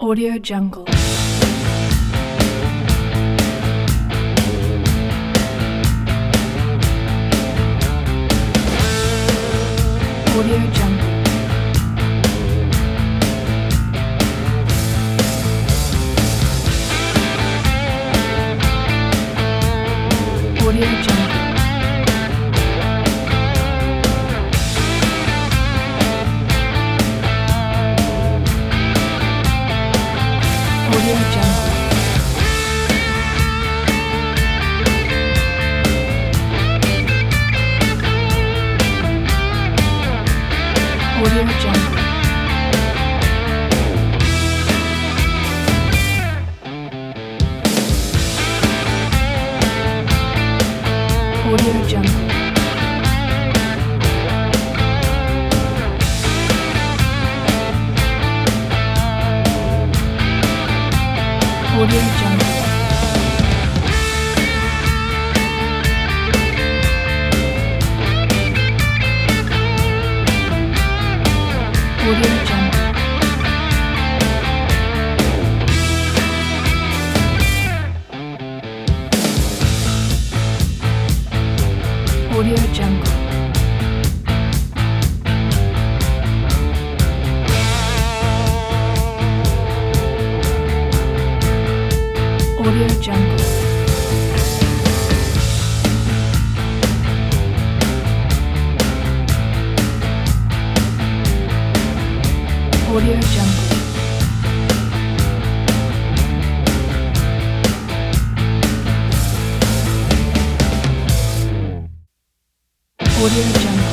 Audio Jungle. Audio Jungle. Audio Jungle. Audio Jungle. Audio Jungle. Audio Jungle. Audio Jungle. Audio Jungle. Audio Jungle. Audio Jungle. Audio Jungle. Audio Jungle.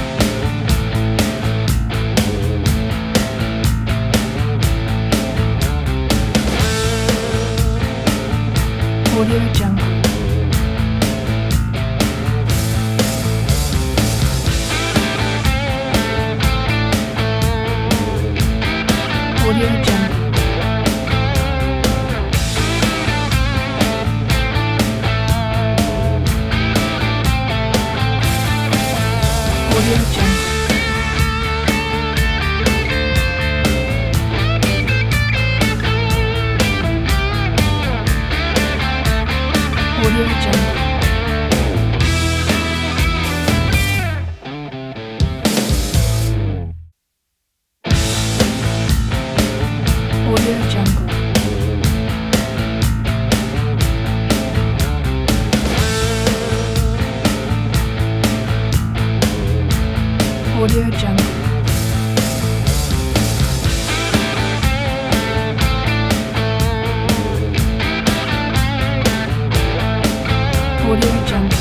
Audio Jungle. Audio Jungle. Audio Jungle. Audio Jungle. Audio Jungle. Audio Jungle. Audio Jungle.